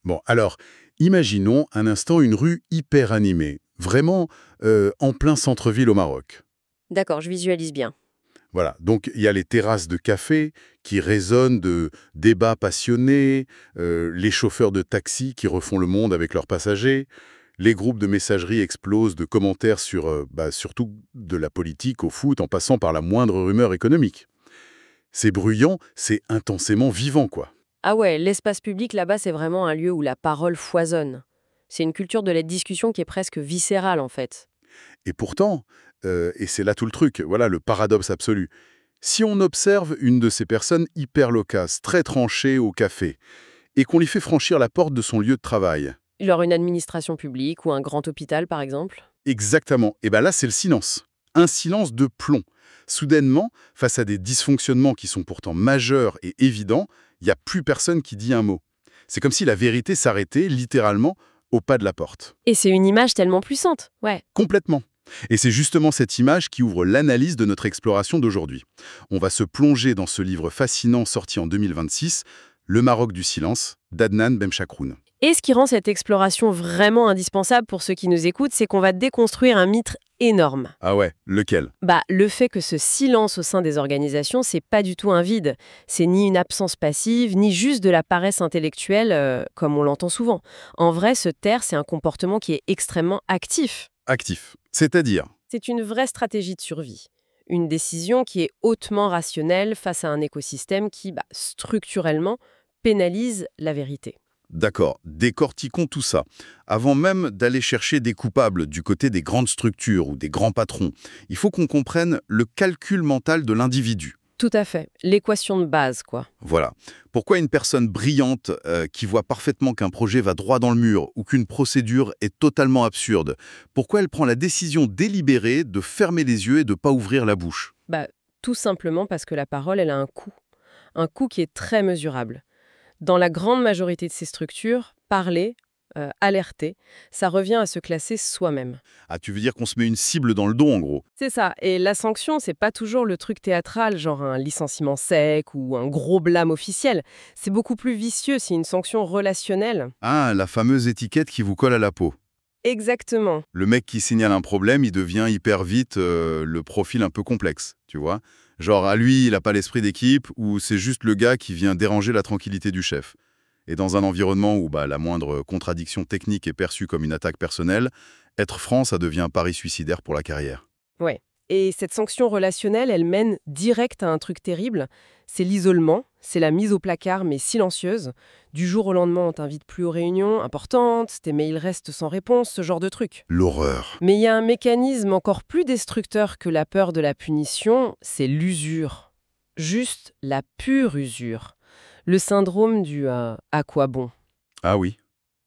Bon, alors, imaginons un instant une rue hyper animée, vraiment en plein centre-ville au Maroc. D'accord, je visualise bien. Voilà, donc il y a les terrasses de café qui résonnent de débats passionnés, les chauffeurs de taxi qui refont le monde avec leurs passagers, les groupes de messagerie explosent de commentaires sur surtout de la politique au foot en passant par la moindre rumeur économique. C'est bruyant, c'est intensément vivant, quoi. Ah ouais, l'espace public là-bas, c'est vraiment un lieu où la parole foisonne. C'est une culture de la discussion qui est presque viscérale en fait. Et pourtant, et c'est là tout le truc, voilà le paradoxe absolu. Si on observe une de ces personnes hyper loquaces, très tranchée au café, et qu'on lui fait franchir la porte de son lieu de travail, Genre une administration publique ou un grand hôpital par exemple. exactement, et bien là c'est le silence. Un silence de plomb. Soudainement, face à des dysfonctionnements qui sont pourtant majeurs et évidents, il n'y a plus personne qui dit un mot. C'est comme si la vérité s'arrêtait, littéralement, au pas de la porte. Et c'est une image tellement puissante, ouais. Complètement. Et c'est justement cette image qui ouvre l'analyse de notre exploration d'aujourd'hui. On va se plonger dans ce livre fascinant sorti en 2026, Le Maroc du silence, d'Adnan Bemchakroun. Et ce qui rend cette exploration vraiment indispensable pour ceux qui nous écoutent, c'est qu'on va déconstruire un mythe énorme. Ah ouais, lequel? Le fait que ce silence au sein des organisations, c'est pas du tout un vide. C'est ni une absence passive, ni juste de la paresse intellectuelle, comme on l'entend souvent. En vrai, se taire, c'est un comportement qui est extrêmement actif. Actif. C'est-à-dire? C'est une vraie stratégie de survie. Une décision qui est hautement rationnelle face à un écosystème qui, structurellement, pénalise la vérité. D'accord, décortiquons tout ça. Avant même d'aller chercher des coupables du côté des grandes structures ou des grands patrons, il faut qu'on comprenne le calcul mental de l'individu. Tout à fait. L'équation de base, quoi. Voilà. Pourquoi une personne brillante qui voit parfaitement qu'un projet va droit dans le mur ou qu'une procédure est totalement absurde, pourquoi elle prend la décision délibérée de fermer les yeux et de ne pas ouvrir la bouche? Tout simplement parce que la parole, elle a un coût. Un coût qui est très mesurable. Dans la grande majorité de ces structures, parler, alerter, ça revient à se classer soi-même. Ah, tu veux dire qu'on se met une cible dans le dos, en gros? C'est ça. Et la sanction, c'est pas toujours le truc théâtral, genre un licenciement sec ou un gros blâme officiel. C'est beaucoup plus vicieux, c'est une sanction relationnelle. Ah, la fameuse étiquette qui vous colle à la peau. Exactement. Le mec qui signale un problème, il devient hyper vite le profil un peu complexe, tu vois? Genre, à lui, il n'a pas l'esprit d'équipe ou c'est juste le gars qui vient déranger la tranquillité du chef. Et dans un environnement où la moindre contradiction technique est perçue comme une attaque personnelle, être franc, ça devient un pari suicidaire pour la carrière. Ouais. Et cette sanction relationnelle, elle mène direct à un truc terrible. C'est l'isolement, c'est la mise au placard mais silencieuse. Du jour au lendemain, on t'invite plus aux réunions importantes, tes mails restent sans réponse, ce genre de truc. L'horreur. Mais il y a un mécanisme encore plus destructeur que la peur de la punition, c'est l'usure. Juste la pure usure. Le syndrome du à quoi bon. Ah oui.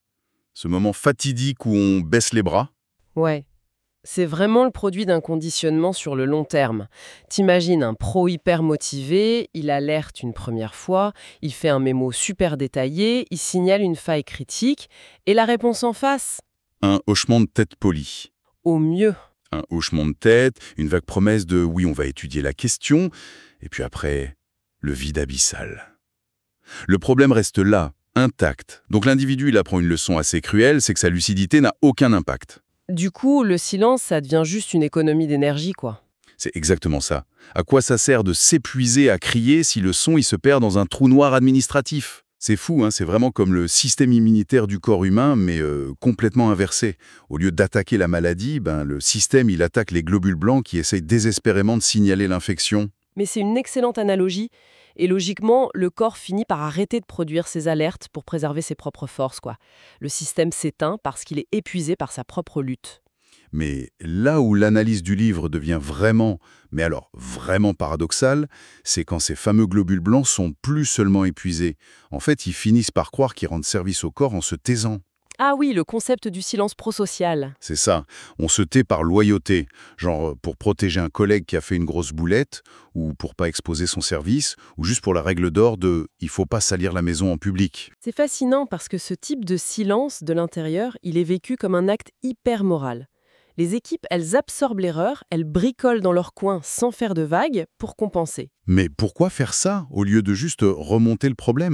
Ce moment fatidique où on baisse les bras. Ouais. C'est vraiment le produit d'un conditionnement sur le long terme. T'imagines un pro hyper motivé, il alerte une première fois, il fait un mémo super détaillé, il signale une faille critique, et la réponse en face? Un hochement de tête poli. Au mieux. Un hochement de tête, une vague promesse de «oui, on va étudier la question», et puis après, le vide abyssal. Le problème reste là, intact. Donc l'individu, il apprend une leçon assez cruelle, c'est que sa lucidité n'a aucun impact. Du coup, le silence, ça devient juste une économie d'énergie, quoi. C'est exactement ça. À quoi ça sert de s'épuiser à crier si le son il se perd dans un trou noir administratif? C'est fou, hein, c'est vraiment comme le système immunitaire du corps humain, mais complètement inversé. Au lieu d'attaquer la maladie, le système il attaque les globules blancs qui essayent désespérément de signaler l'infection. Mais c'est une excellente analogie. Et logiquement, le corps finit par arrêter de produire ses alertes pour préserver ses propres forces, quoi. Le système s'éteint parce qu'il est épuisé par sa propre lutte. Mais là où l'analyse du livre devient vraiment, mais alors vraiment paradoxale, c'est quand ces fameux globules blancs sont plus seulement épuisés. En fait, ils finissent par croire qu'ils rendent service au corps en se taisant. Ah oui, le concept du silence prosocial. C'est ça, on se tait par loyauté, genre pour protéger un collègue qui a fait une grosse boulette, ou pour pas exposer son service, ou juste pour la règle d'or de « il faut pas salir la maison en public C'est fascinant parce que ce type de silence de l'intérieur, il est vécu comme un acte hyper moral. Les équipes, elles absorbent l'erreur, elles bricolent dans leur coin sans faire de vagues pour compenser. ». Mais pourquoi faire ça, au lieu de juste remonter le problème?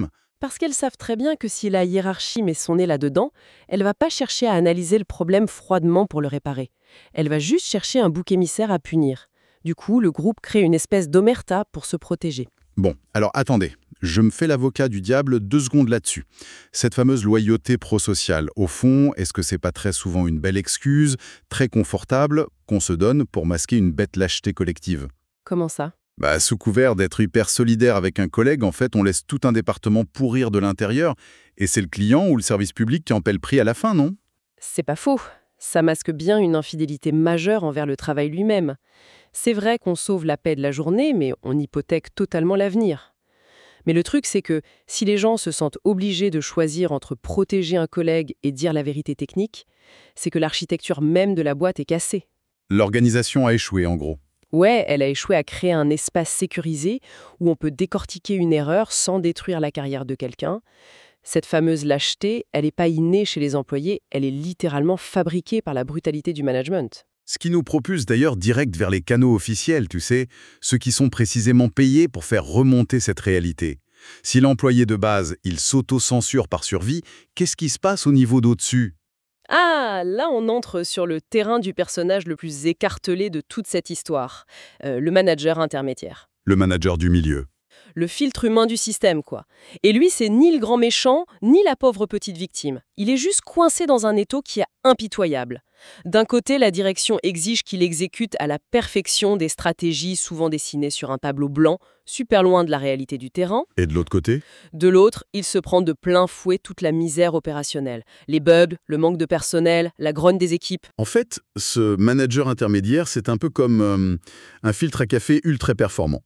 Parce qu'elles savent très bien que si la hiérarchie met son nez là-dedans, elle va pas chercher à analyser le problème froidement pour le réparer. Elle va juste chercher un bouc émissaire à punir. Du coup, le groupe crée une espèce d'omerta pour se protéger. Bon, alors attendez, je me fais l'avocat du diable 2 secondes là-dessus. Cette fameuse loyauté prosociale, au fond, est-ce que c'est pas très souvent une belle excuse, très confortable, qu'on se donne pour masquer une bête lâcheté collective? Comment ça? Sous couvert d'être hyper solidaire avec un collègue, en fait, on laisse tout un département pourrir de l'intérieur, et c'est le client ou le service public qui en paie le prix à la fin, non? C'est pas faux. Ça masque bien une infidélité majeure envers le travail lui-même. C'est vrai qu'on sauve la paix de la journée, mais on hypothèque totalement l'avenir. Mais le truc, c'est que si les gens se sentent obligés de choisir entre protéger un collègue et dire la vérité technique, c'est que l'architecture même de la boîte est cassée. L'organisation a échoué, en gros. Ouais, elle a échoué à créer un espace sécurisé où on peut décortiquer une erreur sans détruire la carrière de quelqu'un. Cette fameuse lâcheté, elle n'est pas innée chez les employés, elle est littéralement fabriquée par la brutalité du management. Ce qui nous propulse d'ailleurs direct vers les canaux officiels, tu sais, ceux qui sont précisément payés pour faire remonter cette réalité. Si l'employé de base, il s'auto-censure par survie, qu'est-ce qui se passe au niveau d'au-dessus? Ah, là on entre sur le terrain du personnage le plus écartelé de toute cette histoire, le manager intermédiaire. Le manager du milieu. Le filtre humain du système, quoi. Et lui, c'est ni le grand méchant, ni la pauvre petite victime. Il est juste coincé dans un étau qui est impitoyable. D'un côté, la direction exige qu'il exécute à la perfection des stratégies souvent dessinées sur un tableau blanc, super loin de la réalité du terrain. Et de l'autre côté? De l'autre, il se prend de plein fouet toute la misère opérationnelle. Les bugs, le manque de personnel, la grogne des équipes. En fait, ce manager intermédiaire, c'est un peu comme un filtre à café ultra performant.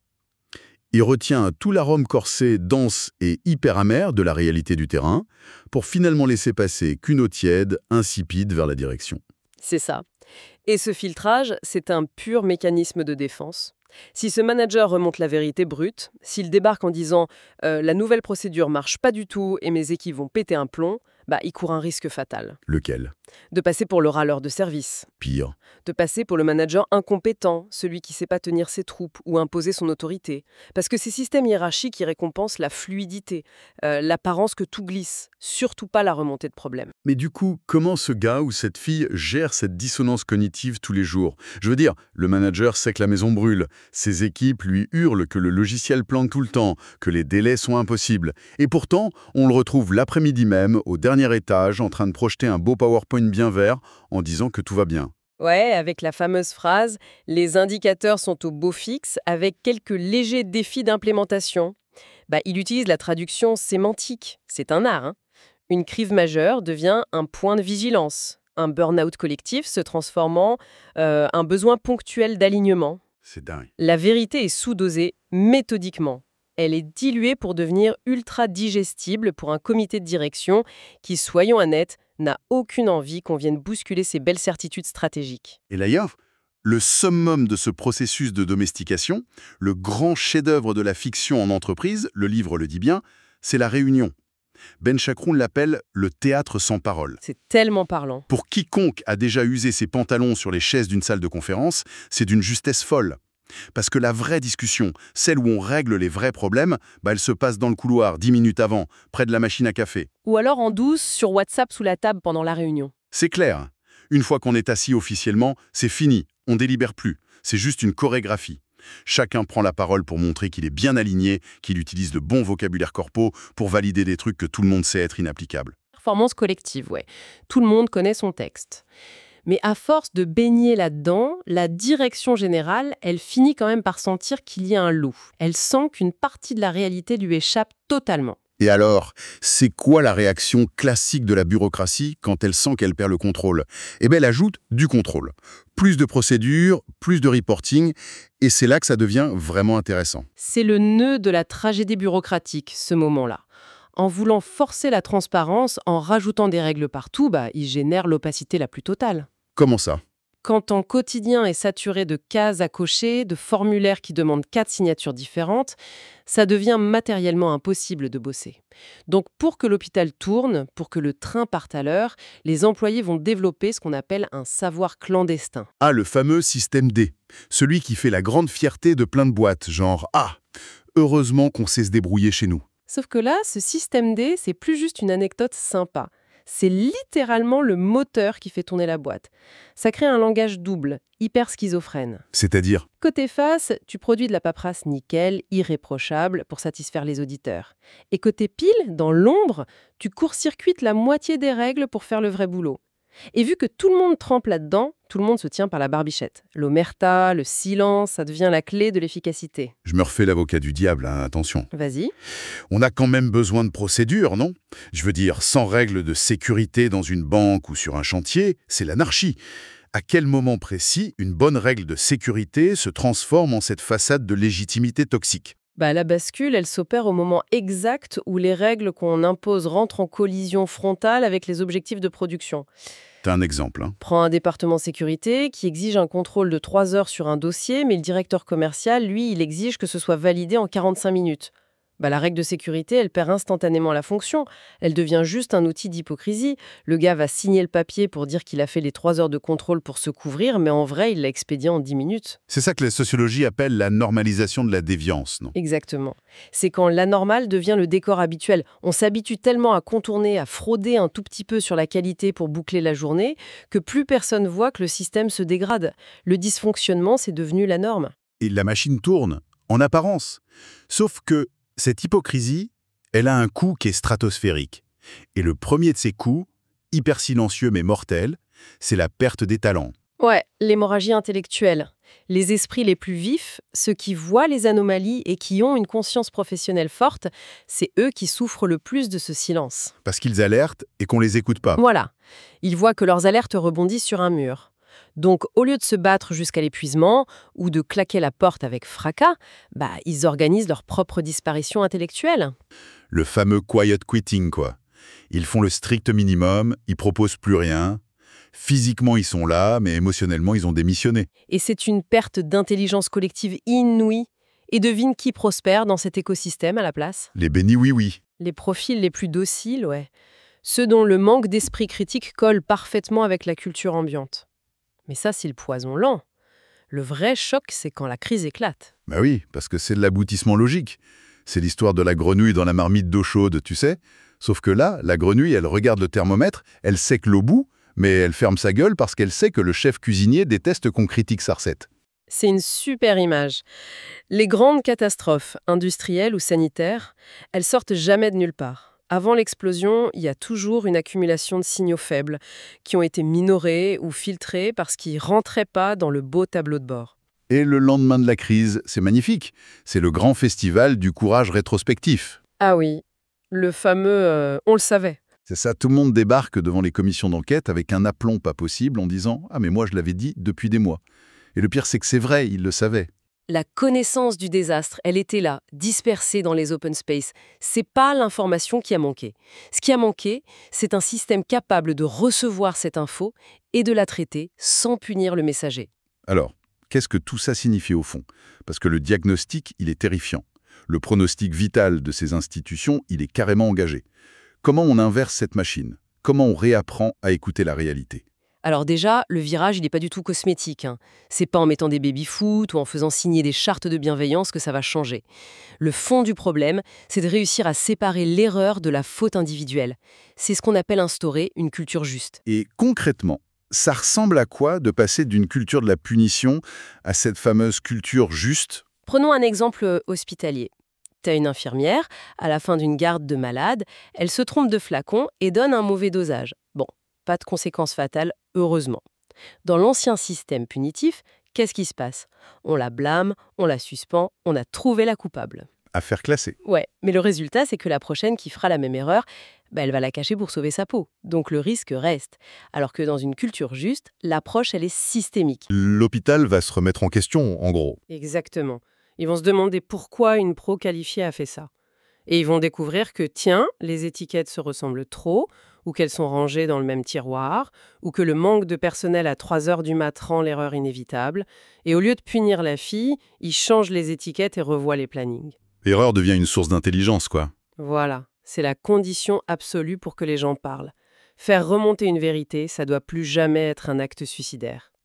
Il retient tout l'arôme corsé, dense et hyper amer de la réalité du terrain pour finalement laisser passer qu'une eau tiède, insipide vers la direction. C'est ça. Et ce filtrage, c'est un pur mécanisme de défense. Si ce manager remonte la vérité brute, s'il débarque en disant la nouvelle procédure marche pas du tout et mes équipes vont péter un plomb, il court un risque fatal. Lequel? De passer pour le râleur de service. Pire. De passer pour le manager incompétent, celui qui sait pas tenir ses troupes ou imposer son autorité. Parce que ces systèmes hiérarchiques, ils récompensent la fluidité, l'apparence que tout glisse, surtout pas la remontée de problème. Mais du coup, comment ce gars ou cette fille gère cette dissonance cognitive tous les jours? Je veux dire, le manager sait que la maison brûle, ses équipes lui hurlent que le logiciel plante tout le temps, que les délais sont impossibles. Et pourtant, on le retrouve l'après-midi même, au dernier étage, en train de projeter un beau PowerPoint bien vert en disant que tout va bien. Ouais, avec la fameuse phrase « Les indicateurs sont au beau fixe avec quelques légers défis d'implémentation ». Il utilise la traduction sémantique. C'est un art, hein. Une crise majeure devient un point de vigilance. Un burn-out collectif se transforme en un besoin ponctuel d'alignement. C'est dingue. La vérité est sous-dosée méthodiquement. Elle est diluée pour devenir ultra digestible pour un comité de direction qui, soyons honnêtes, n'a aucune envie qu'on vienne bousculer ses belles certitudes stratégiques. Et d'ailleurs, le summum de ce processus de domestication, le grand chef-d'œuvre de la fiction en entreprise, le livre le dit bien, c'est la réunion. Ben Chakroun l'appelle le théâtre sans parole. C'est tellement parlant. Pour quiconque a déjà usé ses pantalons sur les chaises d'une salle de conférence, c'est d'une justesse folle. Parce que la vraie discussion, celle où on règle les vrais problèmes, elle se passe dans le couloir 10 minutes avant, près de la machine à café. Ou alors en douce, sur WhatsApp sous la table pendant la réunion. C'est clair. Une fois qu'on est assis officiellement, c'est fini, on délibère plus. C'est juste une chorégraphie. Chacun prend la parole pour montrer qu'il est bien aligné, qu'il utilise de bons vocabulaires corpaux pour valider des trucs que tout le monde sait être inapplicables. Performance collective, ouais. Tout le monde connaît son texte. Mais à force de baigner là-dedans, la direction générale, elle finit quand même par sentir qu'il y a un loup. Elle sent qu'une partie de la réalité lui échappe totalement. Et alors, c'est quoi la réaction classique de la bureaucratie quand elle sent qu'elle perd le contrôle? Elle ajoute du contrôle. Plus de procédures, plus de reporting, et c'est là que ça devient vraiment intéressant. C'est le nœud de la tragédie bureaucratique, ce moment-là. En voulant forcer la transparence, en rajoutant des règles partout, il génère l'opacité la plus totale. Comment ça? Quand ton quotidien est saturé de cases à cocher, de formulaires qui demandent 4 signatures différentes, ça devient matériellement impossible de bosser. Donc pour que l'hôpital tourne, pour que le train parte à l'heure, les employés vont développer ce qu'on appelle un savoir clandestin. Ah, le fameux système D. Celui qui fait la grande fierté de plein de boîtes, genre « Ah, heureusement qu'on sait se débrouiller chez nous ». Sauf que là, ce système D, c'est plus juste une anecdote sympa. C'est littéralement le moteur qui fait tourner la boîte. Ça crée un langage double, hyper schizophrène. C'est-à-dire, Côté face, tu produis de la paperasse nickel, irréprochable, pour satisfaire les auditeurs. Et côté pile, dans l'ombre, tu court-circuites la moitié des règles pour faire le vrai boulot. Et vu que tout le monde trempe là-dedans, tout le monde se tient par la barbichette. L'omerta, le silence, ça devient la clé de l'efficacité. je me refais l'avocat du diable, hein, attention. Vas-y. On a quand même besoin de procédures, non? Je veux dire, sans règles de sécurité dans une banque ou sur un chantier, c'est l'anarchie. À quel moment précis une bonne règle de sécurité se transforme en cette façade de légitimité toxique? La bascule, elle s'opère au moment exact où les règles qu'on impose rentrent en collision frontale avec les objectifs de production. T'as un exemple, hein? Prends un département sécurité qui exige un contrôle de 3 heures sur un dossier, mais le directeur commercial, lui, il exige que ce soit validé en 45 minutes. La règle de sécurité, elle perd instantanément la fonction. Elle devient juste un outil d'hypocrisie. Le gars va signer le papier pour dire qu'il a fait les 3 heures de contrôle pour se couvrir, mais en vrai, il l'a expédié en 10 minutes. C'est ça que la sociologie appelle la normalisation de la déviance, non? Exactement. C'est quand l'anormal devient le décor habituel. On s'habitue tellement à contourner, à frauder un tout petit peu sur la qualité pour boucler la journée, que plus personne voit que le système se dégrade. Le dysfonctionnement, c'est devenu la norme. Et la machine tourne, en apparence. Sauf que cette hypocrisie, elle a un coût qui est stratosphérique. Et le premier de ces coûts, hyper silencieux mais mortel, c'est la perte des talents. Ouais, l'hémorragie intellectuelle. Les esprits les plus vifs, ceux qui voient les anomalies et qui ont une conscience professionnelle forte, c'est eux qui souffrent le plus de ce silence. Parce qu'ils alertent et qu'on les écoute pas. Voilà. Ils voient que leurs alertes rebondissent sur un mur. Donc, au lieu de se battre jusqu'à l'épuisement ou de claquer la porte avec fracas, ils organisent leur propre disparition intellectuelle. Le fameux quiet quitting, quoi. Ils font le strict minimum, ils proposent plus rien. Physiquement, ils sont là, mais émotionnellement, ils ont démissionné. Et c'est une perte d'intelligence collective inouïe. Et devine qui prospère dans cet écosystème à la place? Les bénis oui-oui. Les profils les plus dociles, ouais. Ceux dont le manque d'esprit critique colle parfaitement avec la culture ambiante. Mais ça, c'est le poison lent. Le vrai choc, c'est quand la crise éclate. Bah oui, parce que c'est de l'aboutissement logique. C'est l'histoire de la grenouille dans la marmite d'eau chaude, tu sais. Sauf que là, la grenouille, elle regarde le thermomètre, elle sait que l'eau bout, mais elle ferme sa gueule parce qu'elle sait que le chef cuisinier déteste qu'on critique sa recette. C'est une super image. Les grandes catastrophes, industrielles ou sanitaires, elles sortent jamais de nulle part. Avant l'explosion, il y a toujours une accumulation de signaux faibles qui ont été minorés ou filtrés parce qu'ils ne rentraient pas dans le beau tableau de bord. Et le lendemain de la crise, c'est magnifique. C'est le grand festival du courage rétrospectif. Ah oui, le fameux on le savait. C'est ça, tout le monde débarque devant les commissions d'enquête avec un aplomb pas possible en disant « Ah mais moi je l'avais dit depuis des mois ». Et le pire c'est que c'est vrai, ils le savaient. La connaissance du désastre, elle était là, dispersée dans les open space. C'est pas l'information qui a manqué. Ce qui a manqué, c'est un système capable de recevoir cette info et de la traiter sans punir le messager. Alors, qu'est-ce que tout ça signifie au fond? Parce que le diagnostic, il est terrifiant. Le pronostic vital de ces institutions, il est carrément engagé. Comment on inverse cette machine? Comment on réapprend à écouter la réalité? Alors déjà, le virage, il n'est pas du tout cosmétique. C'est pas en mettant des baby-foot ou en faisant signer des chartes de bienveillance que ça va changer. Le fond du problème, c'est de réussir à séparer l'erreur de la faute individuelle. C'est ce qu'on appelle instaurer une culture juste. Et concrètement, ça ressemble à quoi de passer d'une culture de la punition à cette fameuse culture juste? Prenons un exemple hospitalier. T'as une infirmière, à la fin d'une garde de malade, elle se trompe de flacon et donne un mauvais dosage. Bon, pas de conséquences fatales, heureusement. Dans l'ancien système punitif, qu'est-ce qui se passe? On la blâme, on la suspend, on a trouvé la coupable. Affaire classée. Ouais, mais le résultat, c'est que la prochaine qui fera la même erreur, elle va la cacher pour sauver sa peau. Donc le risque reste. Alors que dans une culture juste, l'approche, elle est systémique. L'hôpital va se remettre en question, en gros. Exactement. Ils vont se demander pourquoi une pro qualifiée a fait ça. Et ils vont découvrir que, tiens, les étiquettes se ressemblent trop, ou qu'elles sont rangées dans le même tiroir, ou que le manque de personnel à 3 heures du mat rend l'erreur inévitable. Et au lieu de punir la fille, ils changent les étiquettes et revoient les plannings. L'erreur devient une source d'intelligence, quoi. Voilà, c'est la condition absolue pour que les gens parlent. Faire remonter une vérité, ça doit plus jamais être un acte suicidaire.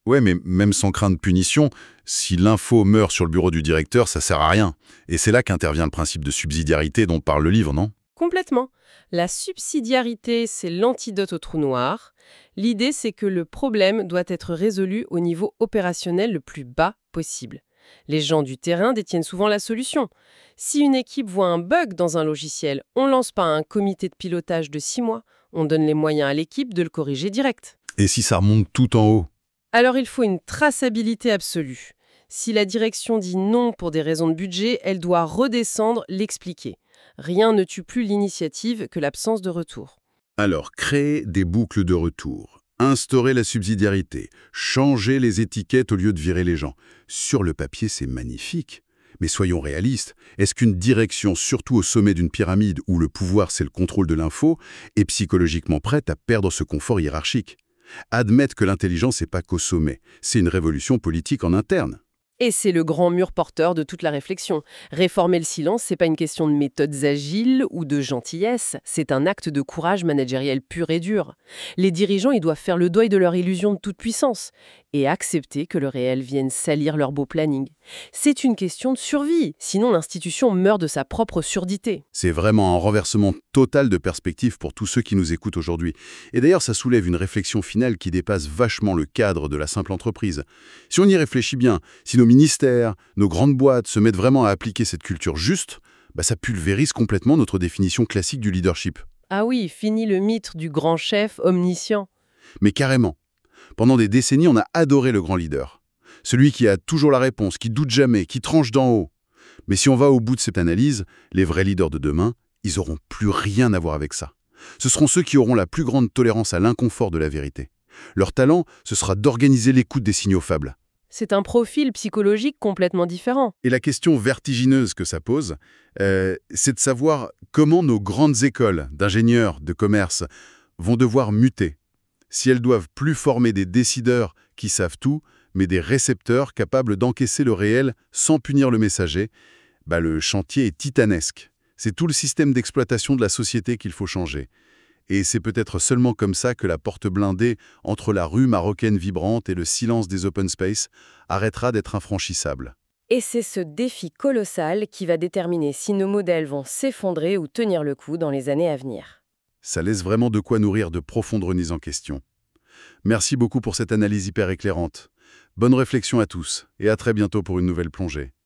Ouais, mais même sans crainte de punition, si l'info meurt sur le bureau du directeur, ça sert à rien. Et c'est là qu'intervient le principe de subsidiarité dont parle le livre, non? Complètement. La subsidiarité, c'est l'antidote au trou noir. L'idée, c'est que le problème doit être résolu au niveau opérationnel le plus bas possible. Les gens du terrain détiennent souvent la solution. Si une équipe voit un bug dans un logiciel, on ne lance pas un comité de pilotage de 6 mois, on donne les moyens à l'équipe de le corriger direct. Et si ça remonte tout en haut? Alors il faut une traçabilité absolue. Si la direction dit non pour des raisons de budget, elle doit redescendre, l'expliquer. Rien ne tue plus l'initiative que l'absence de retour. Alors, créer des boucles de retour, instaurer la subsidiarité, changer les étiquettes au lieu de virer les gens. Sur le papier, c'est magnifique. Mais soyons réalistes, est-ce qu'une direction, surtout au sommet d'une pyramide où le pouvoir c'est le contrôle de l'info, est psychologiquement prête à perdre ce confort hiérarchique? Admettre que l'intelligence n'est pas qu'au sommet, c'est une révolution politique en interne. Et c'est le grand mur porteur de toute la réflexion. Réformer le silence, c'est pas une question de méthodes agiles ou de gentillesse, c'est un acte de courage managériel pur et dur. Les dirigeants, ils doivent faire le deuil de leur illusion de toute puissance et accepter que le réel vienne salir leur beau planning. C'est une question de survie, sinon l'institution meurt de sa propre surdité. C'est vraiment un renversement total de perspective pour tous ceux qui nous écoutent aujourd'hui. Et d'ailleurs, ça soulève une réflexion finale qui dépasse vachement le cadre de la simple entreprise. Si on y réfléchit bien, si nos ministères, nos grandes boîtes se mettent vraiment à appliquer cette culture juste, ça pulvérise complètement notre définition classique du leadership. Ah oui, fini le mythe du grand chef omniscient. Mais carrément. Pendant des décennies, on a adoré le grand leader. Celui qui a toujours la réponse, qui doute jamais, qui tranche d'en haut. Mais si on va au bout de cette analyse, les vrais leaders de demain, ils n'auront plus rien à voir avec ça. Ce seront ceux qui auront la plus grande tolérance à l'inconfort de la vérité. Leur talent, ce sera d'organiser l'écoute des signaux faibles. C'est un profil psychologique complètement différent. Et la question vertigineuse que ça pose, c'est de savoir comment nos grandes écoles d'ingénieurs, de commerce, vont devoir muter. Si elles doivent plus former des décideurs qui savent tout, mais des récepteurs capables d'encaisser le réel sans punir le messager, le chantier est titanesque. C'est tout le système d'exploitation de la société qu'il faut changer. Et c'est peut-être seulement comme ça que la porte blindée entre la rue marocaine vibrante et le silence des open space arrêtera d'être infranchissable. Et c'est ce défi colossal qui va déterminer si nos modèles vont s'effondrer ou tenir le coup dans les années à venir. Ça laisse vraiment de quoi nourrir de profondes remises en question. Merci beaucoup pour cette analyse hyper éclairante. Bonne réflexion à tous et à très bientôt pour une nouvelle plongée.